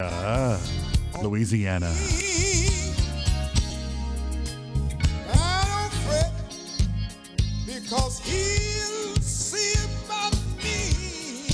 Louisiana. I don't fret because he'll see about me.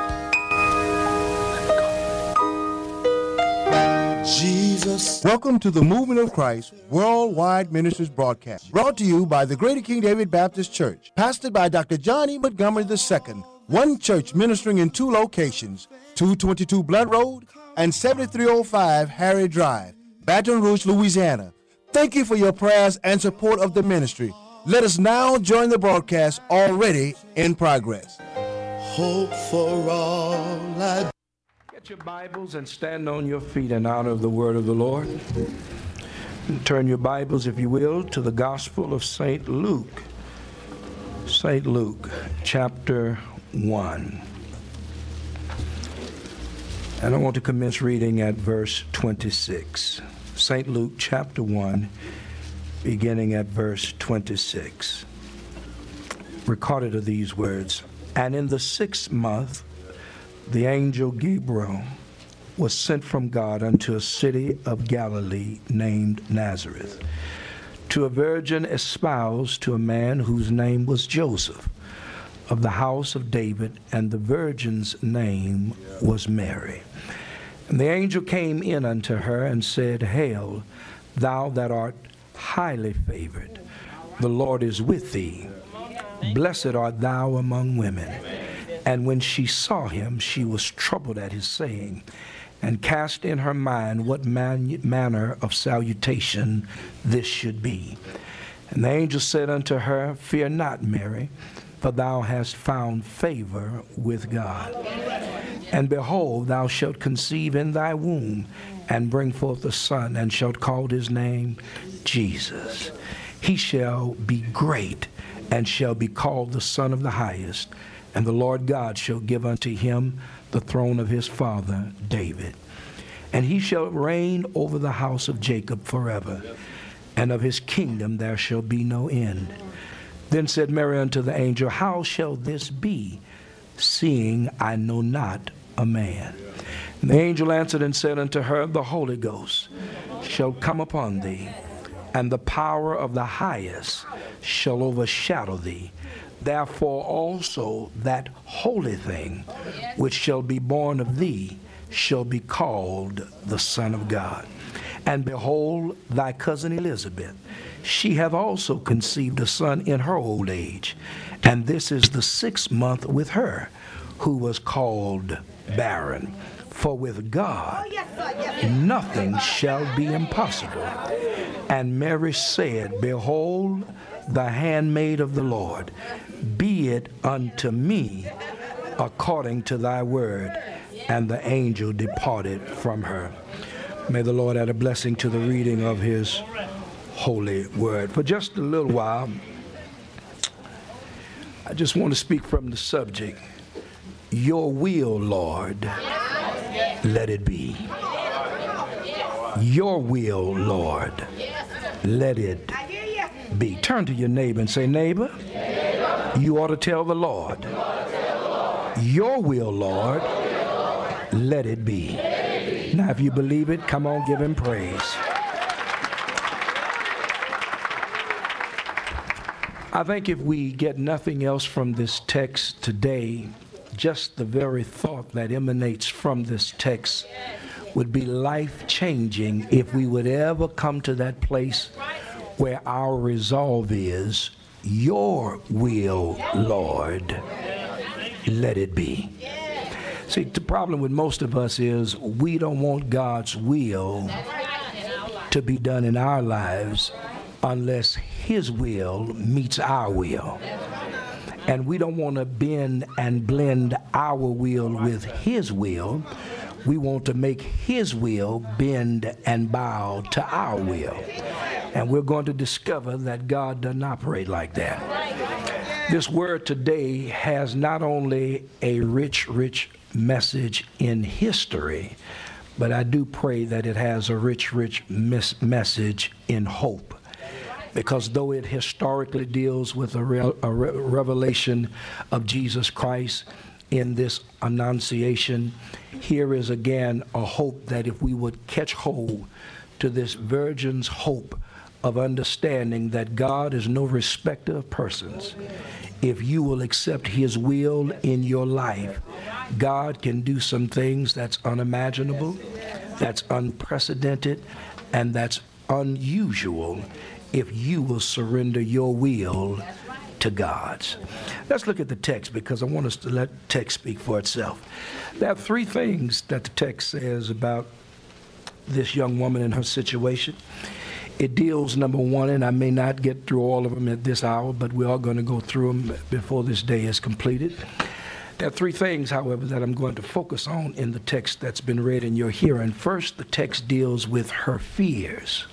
Jesus. Welcome to the Movement of Christ Worldwide Ministries broadcast, brought to you by the Greater King David Baptist Church, pastored by Dr. John E. Montgomery II, one church ministering in two locations, 222 Blunt Road and 7305 Harry Drive, Baton Rouge, Louisiana. Thank you for your prayers and support of the ministry. Let us now join the broadcast already in progress. Hope for all I Get your Bibles and stand on your feet in honor of the word of the Lord. And turn your Bibles, if you will, to the Gospel of St. Luke. St. Luke, chapter 1. And I want to commence reading at verse 26. St. Luke, chapter 1, beginning at verse 26. Recorded are these words, "And in the 6th month, the angel Gabriel was sent from God unto a city of Galilee named Nazareth, to a virgin espoused to a man whose name was Joseph, of the house of David, and the virgin's name was Mary. And the angel came in unto her and said, Hail, thou that art highly favored, the Lord is with thee. Blessed art thou among women. And when she saw him, she was troubled at his saying, and cast in her mind what manner of salutation this should be. And the angel said unto her, Fear not, Mary, for thou hast found favor with God. And behold, thou shalt conceive in thy womb, and bring forth a son, and shalt call his name Jesus. He shall be great, and shall be called the Son of the Highest. And the Lord God shall give unto him the throne of his father David. And he shall reign over the house of Jacob forever, and of his kingdom there shall be no end. Then said Mary unto the angel, How shall this be, seeing I know not a man? And the angel answered and said unto her, The Holy Ghost shall come upon thee, and the power of the highest shall overshadow thee. Therefore also that holy thing which shall be born of thee shall be called the Son of God. And behold, thy cousin Elizabeth, she hath also conceived a son in her old age. And this is the 6th month with her, who was called barren. For with God nothing shall be impossible. And Mary said, Behold, the handmaid of the Lord, be it unto me according to thy word. And the angel departed from her. May the Lord add a blessing to the reading of his holy word. For just a little while, I just want to speak from the subject, Your will, Lord, let it be. Your will, Lord, let it be. Turn to your neighbor and say, Neighbor, you ought to tell the Lord, Your will, Lord, let it be. Now, if you believe it, come on, give him praise. I think if we get nothing else from this text today, just the very thought that emanates from this text would be life-changing if we would ever come to that place where our resolve is, Your will, Lord, let it be. See, the problem with most of us is we don't want God's will to be done in our lives unless his will meets our will. And we don't want to bend and blend our will with his will. We want to make his will bend and bow to our will. And we're going to discover that God doesn't operate like that. This word today has not only a rich message in history, but I do pray that it has a rich message in hope. Because though it historically deals with a revelation of Jesus Christ, in this annunciation, here is again a hope that if we would catch hold to this virgin's hope of understanding that God is no respecter of persons. If you will accept his will in your life, God can do some things that's unimaginable, that's unprecedented, and that's unusual if you will surrender your will to God's. Let's look at the text, because I want us to let the text speak for itself. There are three things that the text says about this young woman and her situation. It deals, number one, and I may not get through all of them at this hour, but we are going to go through them before this day is completed. There are three things, however, that I'm going to focus on in the text that's been read in your hearing. First, the text deals with her fears.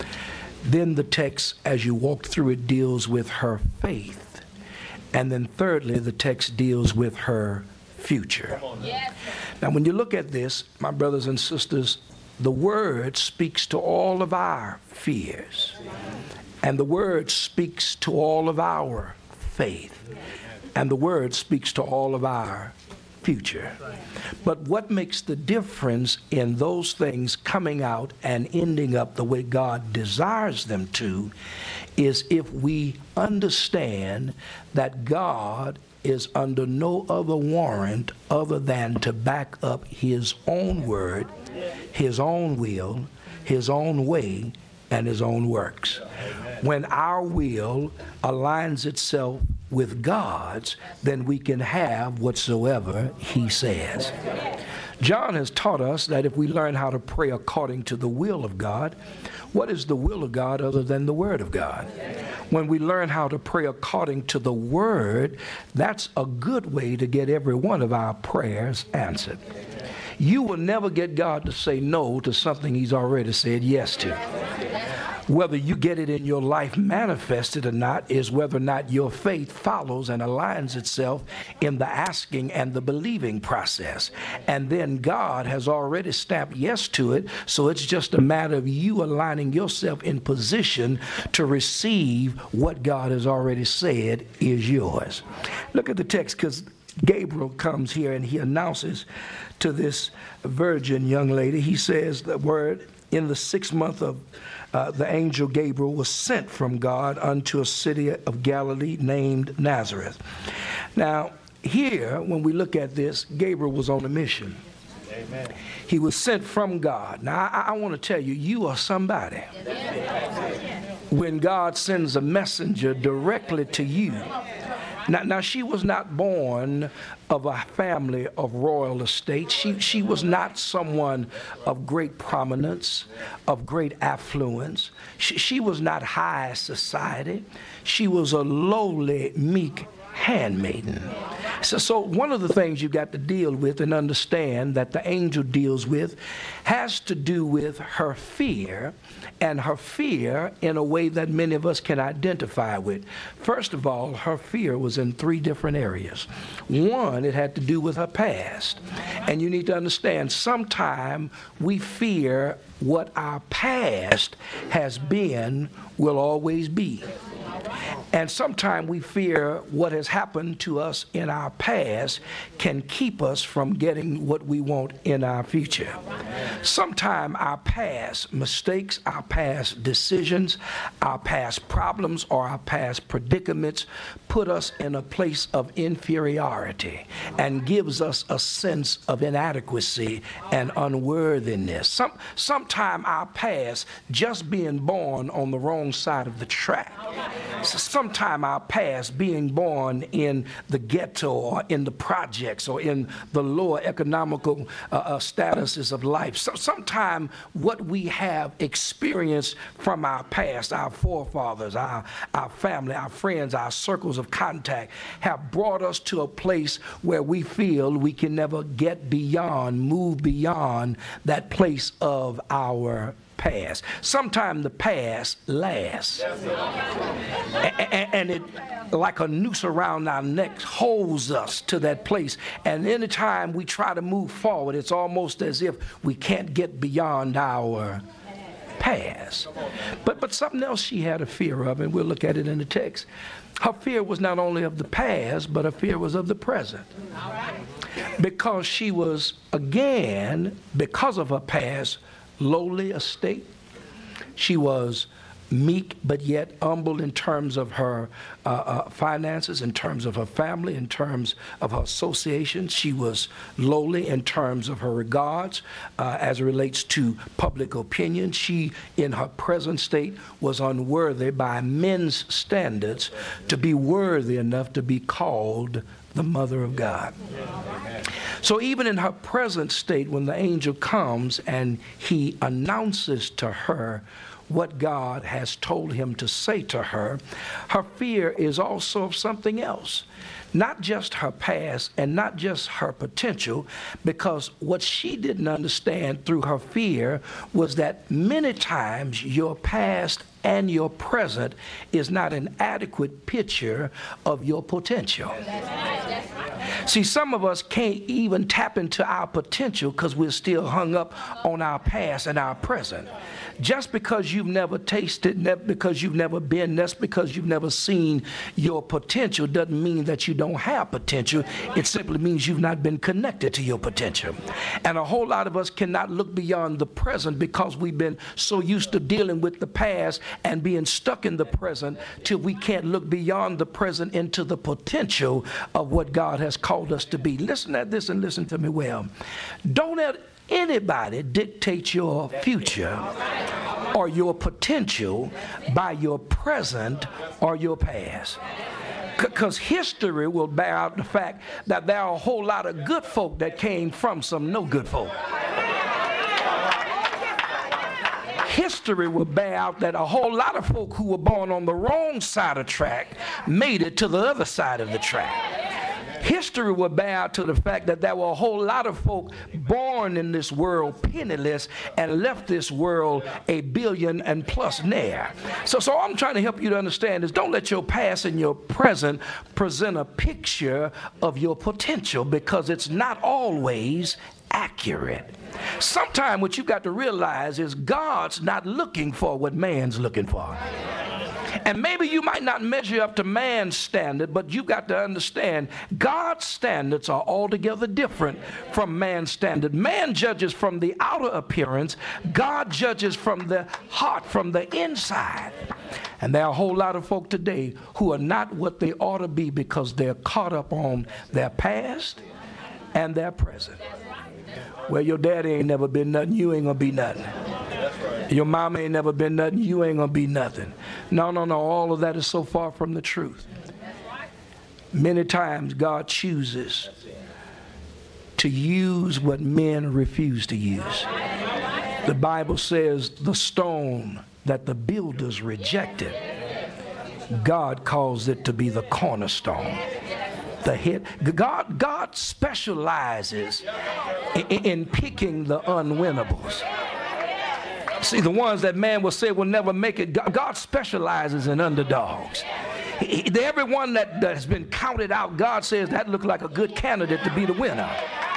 Then the text, as you walk through it, deals with her faith. And then thirdly, the text deals with her future. Now, when you look at this, my brothers and sisters, the Word speaks to all of our fears. And the Word speaks to all of our faith. And the Word speaks to all of our future. But what makes the difference in those things coming out and ending up the way God desires them to is if we understand that God is under no other warrant other than to back up his own word, his own will, his own way, and his own works. When our will aligns itself with God's, then we can have whatsoever he says. John has taught us that if we learn how to pray according to the will of God, what is the will of God other than the Word of God? When we learn how to pray according to the Word, that's a good way to get every one of our prayers answered. You will never get God to say no to something he's already said yes to. Whether you get it in your life manifested or not is whether or not your faith follows and aligns itself in the asking and the believing process. And then God has already stamped yes to it, so it's just a matter of you aligning yourself in position to receive what God has already said is yours. Look at the text, because Gabriel comes here and he announces to this virgin young lady, he says the word, in the 6th month of the angel Gabriel was sent from God unto a city of Galilee named Nazareth. Now, here, when we look at this, Gabriel was on a mission. Amen. He was sent from God. Now, I want to tell you, you are somebody. When God sends a messenger directly to you. Now, she was not born of a family of royal estate. She was not someone of great prominence, of great affluence. She was not high society. She was a lowly, meek handmaiden. So one of the things you got to deal with and understand that the angel deals with has to do with her fear, and her fear in a way that many of us can identify with. First of all, her fear was in 3 different areas. One, it had to do with her past. And you need to understand, sometimes we fear what our past has been will always be. And sometimes we fear what has happened to us in our past can keep us from getting what we want in our future. Sometimes our past mistakes, our past decisions, our past problems, or our past predicaments put us in a place of inferiority and gives us a sense of inadequacy and unworthiness. Sometimes our past just being born on the wrong side of the track. Sometime our past being born in the ghetto or in the projects or in the lower economical statuses of life. Sometime what we have experienced from our past, our forefathers, our family, our friends, our circles of contact have brought us to a place where we feel we can never get beyond, move beyond that place of our past. Sometimes the past lasts. And it, like a noose around our neck, holds us to that place. And anytime we try to move forward, it's almost as if we can't get beyond our past. But something else she had a fear of, and we'll look at it in the text. Her fear was not only of the past, but her fear was of the present. Because she was, again, because of her past, lowly estate. She was meek, but yet humble in terms of her finances, in terms of her family, in terms of her associations. She was lowly in terms of her regards as it relates to public opinion. She, in her present state, was unworthy by men's standards to be worthy enough to be called the mother of God. So even in her present state, when the angel comes and he announces to her what God has told him to say to her, her fear is also of something else. Not just her past and not just her potential, because what she didn't understand through her fear was that many times your past and your present is not an adequate picture of your potential. See, some of us can't even tap into our potential because we're still hung up on our past and our present. Just because you've never tasted, because you've never been, that's because you've never seen your potential doesn't mean that you don't have potential. It simply means you've not been connected to your potential. And a whole lot of us cannot look beyond the present because we've been so used to dealing with the past and being stuck in the present till we can't look beyond the present into the potential of what God has called us to be. Listen at this and listen to me well. Don't let anybody dictate your future or your potential by your present or your past. Because history will bear out the fact that there are a whole lot of good folk that came from some no good folk. History will bear out that a whole lot of folk who were born on the wrong side of the track made it to the other side of the track. History will bear out to the fact that there were a whole lot of folk born in this world penniless and left this world a billion and plus nair. So I'm trying to help you to understand is don't let your past and your present present a picture of your potential, because it's not always accurate. Sometimes what you've got to realize is God's not looking for what man's looking for. And maybe you might not measure up to man's standard, but you've got to understand God's standards are altogether different from man's standard. Man judges from the outer appearance. God judges from the heart, from the inside. And there are a whole lot of folk today who are not what they ought to be because they're caught up on their past and their present. Well, your daddy ain't never been nothing, you ain't gonna be nothing. Your mama ain't never been nothing, you ain't gonna be nothing. No, all of that is so far from the truth. Many times God chooses to use what men refuse to use. The Bible says the stone that the builders rejected, God calls it to be the cornerstone. The head. God specializes in picking the unwinnables. See, the ones that man will say will never make it, God specializes in underdogs. Everyone that has been counted out, God says that looked like a good candidate to be the winner.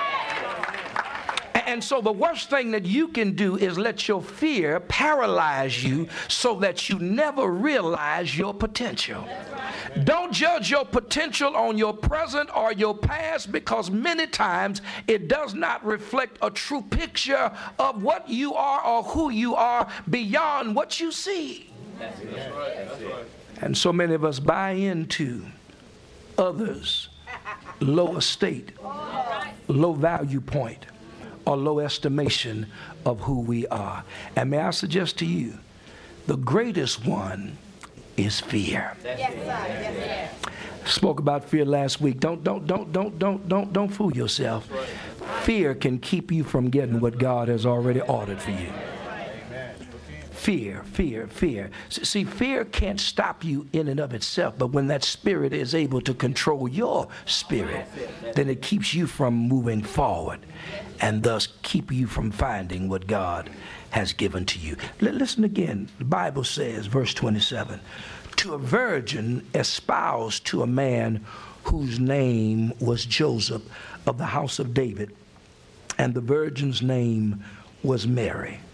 And so the worst thing that you can do is let your fear paralyze you so that you never realize your potential. Don't judge your potential on your present or your past, because many times it does not reflect a true picture of what you are or who you are beyond what you see. And so many of us buy into others' low estate, low value point, or low estimation of who we are. And may I suggest to you, the greatest one is fear. Yes, spoke about fear last week. Don't fool yourself. Fear can keep you from getting what God has already ordered for you. Fear. See, fear can't stop you in and of itself, but when that spirit is able to control your spirit, then it keeps you from moving forward and thus keep you from finding what God has given to you. Listen again. The Bible says, verse 27, to a virgin espoused to a man whose name was Joseph of the house of David, and the virgin's name was Mary.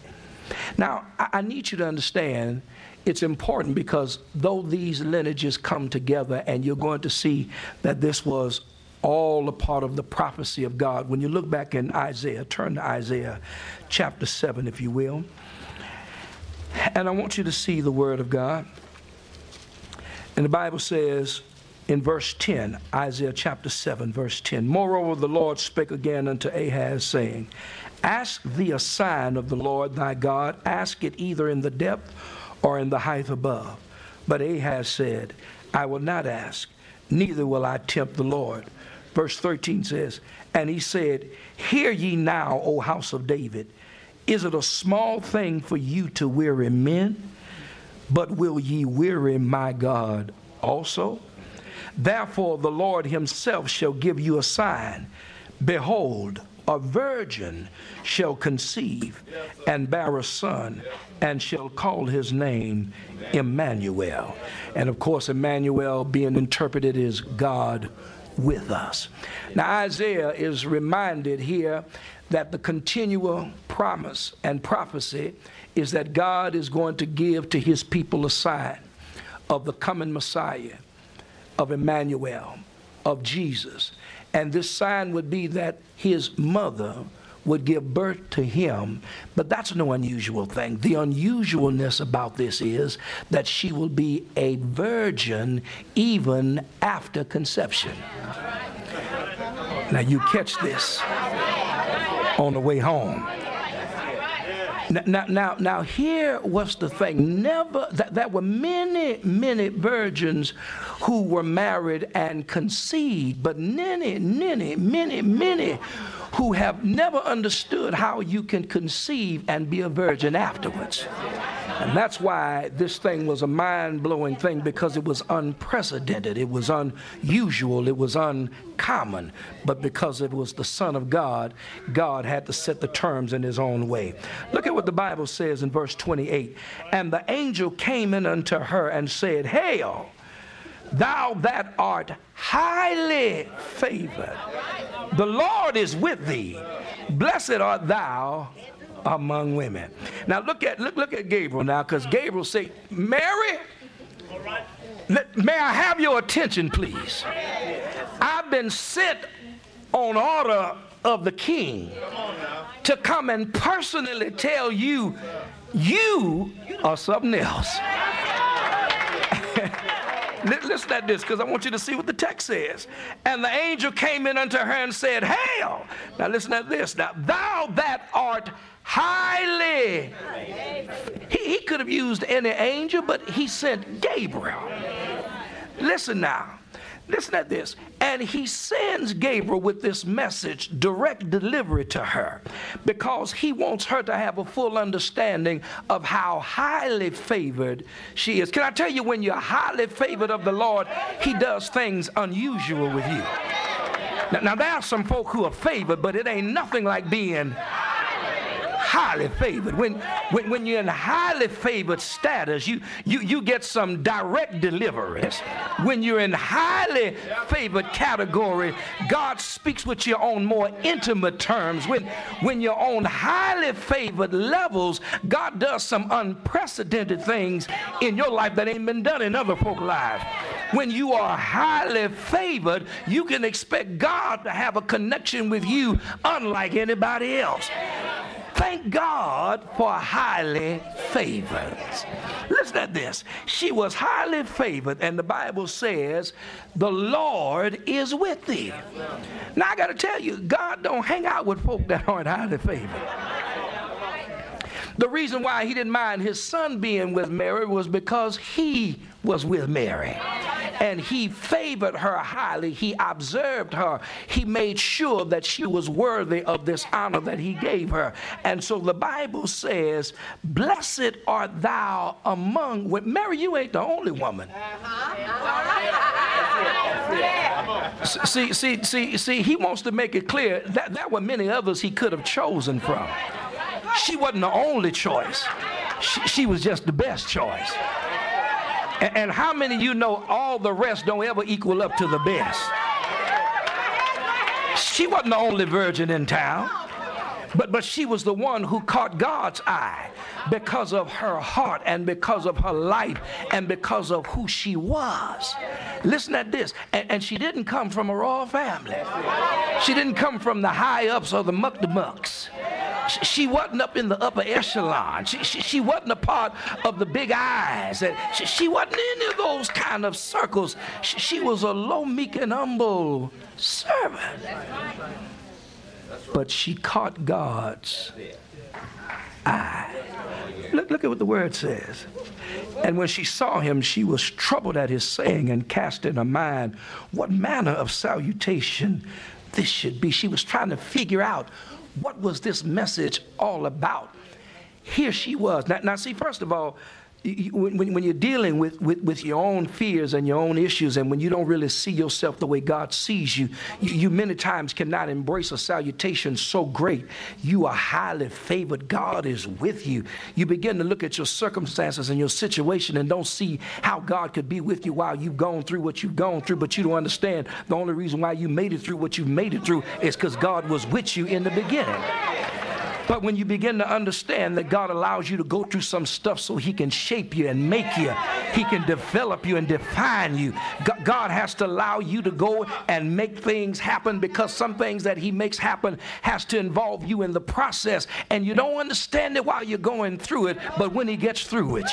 Now, I need you to understand it's important, because though these lineages come together, and you're going to see that this was all a part of the prophecy of God. When you look back in Isaiah, turn to Isaiah chapter 7, if you will. And I want you to see the word of God. And the Bible says in verse 10, Isaiah chapter 7, verse 10, moreover, the Lord spake again unto Ahaz, saying, ask thee a sign of the Lord thy God, ask it either in the depth or in the height above. But Ahaz said, I will not ask, neither will I tempt the Lord. Verse 13 says, and he said, hear ye now, O house of David, is it a small thing for you to weary men? But will ye weary my God also? Therefore the Lord himself shall give you a sign. Behold, a virgin shall conceive and bear a son, and shall call his name Emmanuel. And of course, Emmanuel being interpreted as God with us. Now, Isaiah is reminded here that the continual promise and prophecy is that God is going to give to his people a sign of the coming Messiah, of Emmanuel, of Jesus. And this sign would be that his mother would give birth to him. But that's no unusual thing. The unusualness about this is that she will be a virgin even after conception. Now you catch this on the way home. Now here was the thing. There were many virgins who were married and conceived, but many who have never understood how you can conceive and be a virgin afterwards. And that's why this thing was a mind-blowing thing, because it was unprecedented, it was unusual, it was uncommon. But because it was the Son of God, God had to set the terms in his own way. Look at what the Bible says in verse 28. And the angel came in unto her and said, Hail, thou that art highly favored, the Lord is with thee. Blessed art thou among women. Now look at Gabriel now, because Gabriel said, Mary, may I have your attention, please? I've been sent on order of the king to come and personally tell you, you are something else. Listen at this, because I want you to see what the text says. And the angel came in unto her and said, Hail! Now listen at this. Now, thou that art highly. He could have used any angel, but he sent Gabriel. Listen now. Listen at this. And he sends Gabriel with this message, direct delivery to her, because he wants her to have a full understanding of how highly favored she is. Can I tell you, when you're highly favored of the Lord, he does things unusual with you. Now there are some folk who are favored, but it ain't nothing like being highly favored. When you're in highly favored status, you get some direct deliverance. When you're in highly favored category, God speaks with you on more intimate terms. When you're on highly favored levels, God does some unprecedented things in your life that ain't been done in other folks' lives. When you are highly favored, you can expect God to have a connection with you unlike anybody else. Thank God for highly favored. Listen at this. She was highly favored, and the Bible says, the Lord is with thee. Now, I got to tell you, God don't hang out with folk that aren't highly favored. The reason why he didn't mind his son being with Mary was because he was with Mary. And he favored her highly. He observed her. He made sure that she was worthy of this honor that he gave her. And so the Bible says, blessed art thou among women. Mary, you ain't the only woman. See, he wants to make it clear that there were many others he could have chosen from. She wasn't the only choice. She was just the best choice. And how many of you know all the rest don't ever equal up to the best? She wasn't the only virgin in town. But she was the one who caught God's eye because of her heart and because of her life and because of who she was. Listen at this. And she didn't come from a royal family. She didn't come from the high ups or the muck-the-mucks. She wasn't up in the upper echelon. She wasn't a part of the big eyes. She wasn't in any of those kind of circles. She was a low, meek, and humble servant. But she caught God's eye. Look at what the word says. And when she saw him, she was troubled at his saying and cast in her mind what manner of salutation this should be. She was trying to figure out what was this message all about. Here she was. Now see, first of all, when you're dealing with your own fears and your own issues, and when you don't really see yourself the way God sees you, you many times cannot embrace a salutation so great. You are highly favored. God is with you. You begin to look at your circumstances and your situation and don't see how God could be with you while you've gone through what you've gone through, but you don't understand the only reason why you made it through what you've made it through is because God was with you in the beginning. But when you begin to understand that God allows you to go through some stuff so he can shape you and make you, he can develop you and define you. God has to allow you to go and make things happen, because some things that he makes happen has to involve you in the process. And you don't understand it while you're going through it, but when he gets through with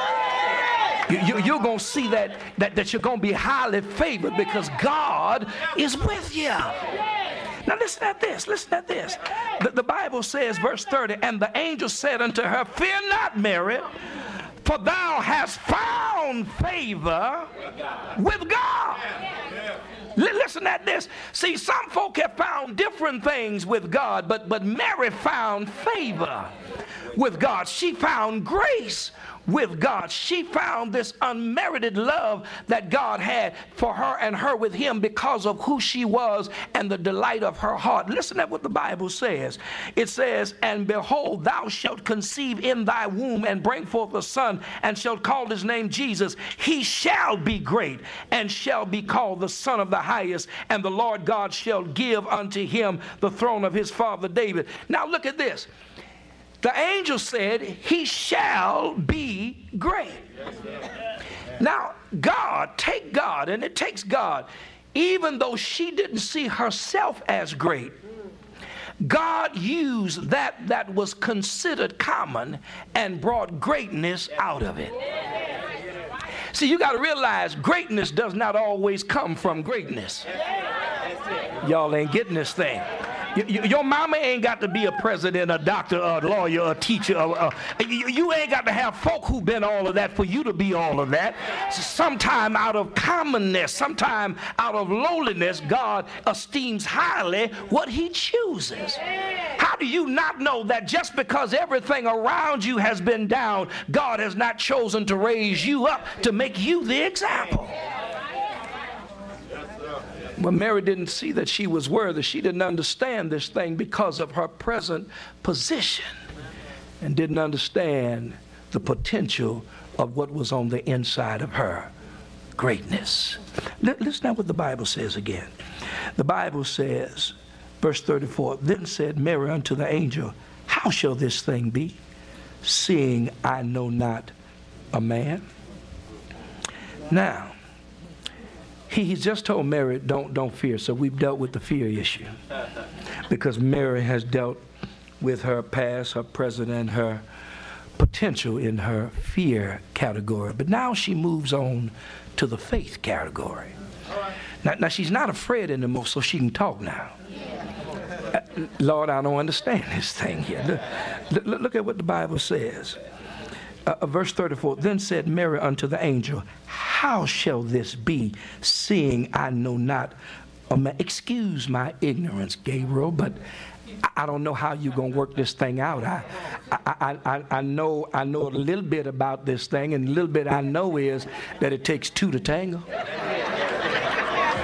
you, you're going to see that you're going to be highly favored because God is with you. Now listen at this, listen at this. The Bible says, verse 30, and the angel said unto her, fear not, Mary, for thou hast found favor with God. Listen at this. See, some folk have found different things with God, but Mary found favor with God. She found grace with God. She found this unmerited love that God had for her and her with him because of who she was and the delight of her heart. Listen at what the Bible says. It says, and behold, thou shalt conceive in thy womb and bring forth a son, and shalt call his name Jesus. He shall be great and shall be called the Son of the Highest, and the Lord God shall give unto him the throne of his father David. Now look at this. The angel said, he shall be great. Now, take God, and it takes God, even though she didn't see herself as great, God used that was considered common and brought greatness out of it. See, you got to realize greatness does not always come from greatness. Y'all ain't getting this thing. Your mama ain't got to be a president, a doctor, a lawyer, a teacher. You ain't got to have folk who been all of that for you to be all of that. Sometime out of commonness, sometime out of lowliness, God esteems highly what he chooses. How do you not know that just because everything around you has been down, God has not chosen to raise you up to make you the example? Well, Mary didn't see that she was worthy. She didn't understand this thing because of her present position, and didn't understand the potential of what was on the inside of her, greatness. Listen to what the Bible says again. The Bible says, verse 34, then said Mary unto the angel, how shall this thing be, seeing I know not a man? Now, He's just told Mary, don't fear. So we've dealt with the fear issue, because Mary has dealt with her past, her present, and her potential in her fear category. But now she moves on to the faith category. Now she's not afraid anymore, so she can talk now. Lord, I don't understand this thing here. Look at what the Bible says. Verse 34, then said Mary unto the angel, how shall this be, seeing I know not a man? Excuse my ignorance, Gabriel, but I don't know how you're going to work this thing out. I know a little bit about this thing, and a little bit I know is that it takes two to tangle.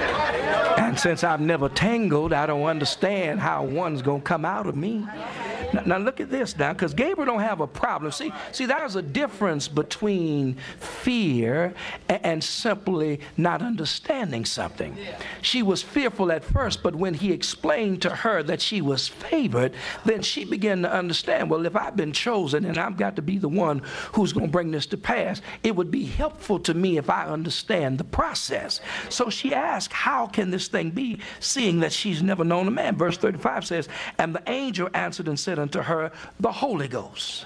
And since I've never tangled, I don't understand how one's going to come out of me. Now look at this now, because Gabriel don't have a problem. See, there's a difference between fear and simply not understanding something. She was fearful at first, but when he explained to her that she was favored, then she began to understand, well, if I've been chosen and I've got to be the one who's going to bring this to pass, it would be helpful to me if I understand the process. So she asked, how can this thing be, seeing that she's never known a man? Verse 35 says, and the angel answered and said unto her, the Holy Ghost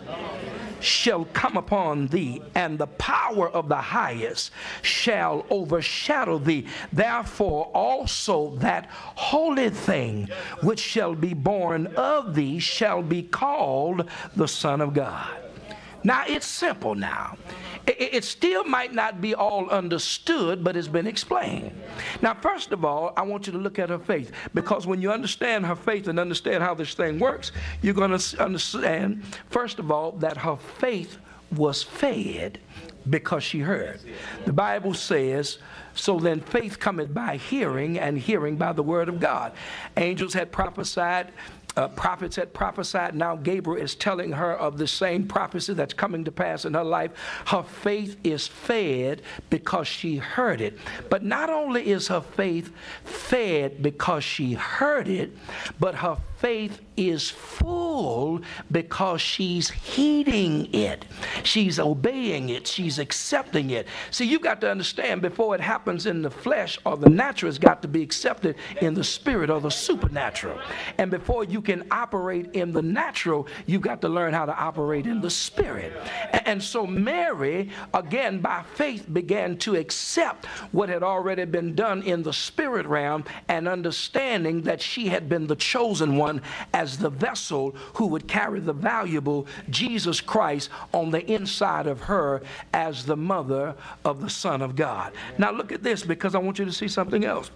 shall come upon thee, and the power of the highest shall overshadow thee. Therefore also that holy thing which shall be born of thee shall be called the Son of God. Now, it's simple now. It still might not be all understood, but it's been explained. Now, first of all, I want you to look at her faith, because when you understand her faith and understand how this thing works, you're going to understand, first of all, that her faith was fed because she heard. The Bible says, so then faith cometh by hearing, and hearing by the word of God. Angels had prophesied. Prophets had prophesied. Now Gabriel is telling her of the same prophecy that's coming to pass in her life. Her faith is fed because she heard it. But not only is her faith fed because she heard it, but her faith is full because she's heeding it. She's obeying it. She's accepting it. See, you've got to understand, before it happens in the flesh or the natural, it's got to be accepted in the spirit or the supernatural. And before you can operate in the natural, you've got to learn how to operate in the spirit. And so Mary, again, by faith, began to accept what had already been done in the spirit realm, and understanding that she had been the chosen one as the vessel who would carry the valuable Jesus Christ on the inside of her as the mother of the Son of God. Now look at this, because I want you to see something else.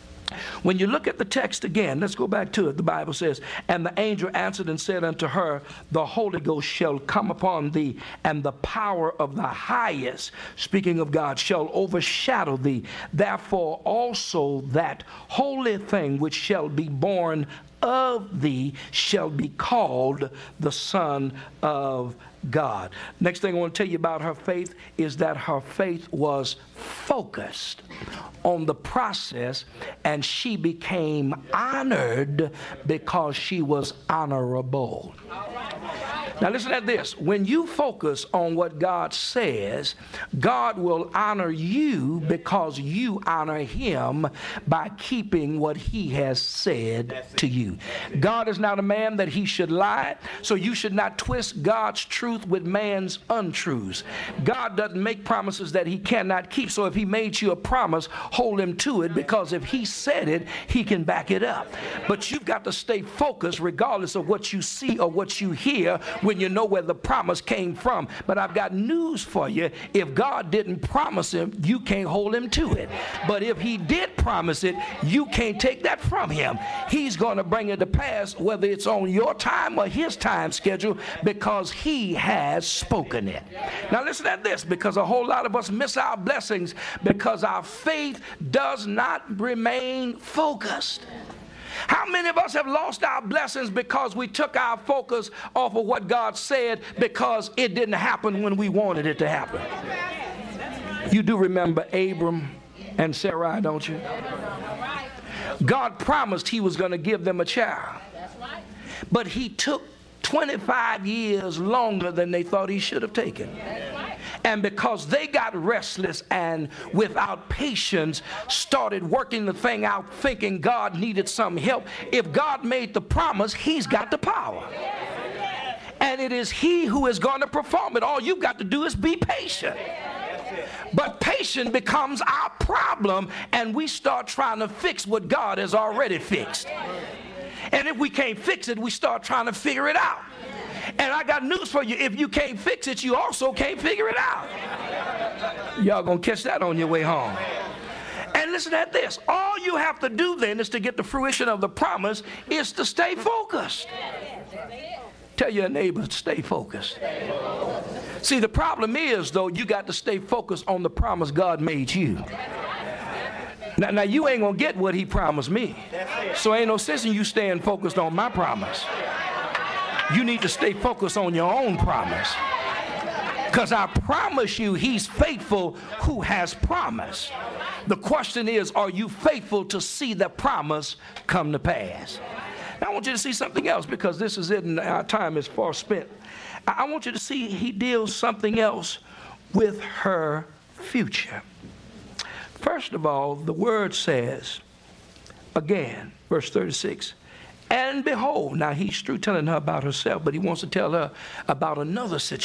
When you look at the text again, let's go back to it. The Bible says, and the angel answered and said unto her, the Holy Ghost shall come upon thee, and the power of the highest, speaking of God, shall overshadow thee. Therefore also that holy thing which shall be born of thee shall be called the Son of God. Next thing I want to tell you about her faith is that her faith was focused on the process, and she became honored because she was honorable. Now listen at this. When you focus on what God says, God will honor you because you honor him by keeping what he has said to you. God is not a man that he should lie, so you should not twist God's truth with man's untruths. God doesn't make promises that he cannot keep, so if he made you a promise, hold him to it, because if he said it, he can back it up. But you've got to stay focused regardless of what you see or what you hear, when you know where the promise came from. But I've got news for you. If God didn't promise him, you can't hold him to it. But if he did promise it, you can't take that from him. He's going to bring it to pass, whether it's on your time or his time schedule, because he has spoken it. Now listen at this, because a whole lot of us miss our blessings because our faith does not remain focused. How many of us have lost our blessings because we took our focus off of what God said because it didn't happen when we wanted it to happen? You do remember Abram and Sarai, don't you? God promised he was going to give them a child, but he took 25 years longer than they thought he should have taken. And because they got restless and without patience started working the thing out, thinking God needed some help, if God made the promise, he's got the power. And it is he who is going to perform it. All you've got to do is be patient. But patience becomes our problem, and we start trying to fix what God has already fixed. And if we can't fix it, we start trying to figure it out. And I got news for you. If you can't fix it, you also can't figure it out. Y'all gonna catch that on your way home. And listen at this. All you have to do then is to get the fruition of the promise is to stay focused. Tell your neighbor, stay focused. See, the problem is, though, you got to stay focused on the promise God made you. Now you ain't gonna get what he promised me. So ain't no sense in you staying focused on my promise. You need to stay focused on your own promise. Because I promise you, he's faithful who has promised. The question is, are you faithful to see the promise come to pass? Now, I want you to see something else, because this is it and our time is far spent. I want you to see he deals something else with her future. First of all, the word says, again, verse 36, and behold, now he's through telling her about herself, but he wants to tell her about another situation.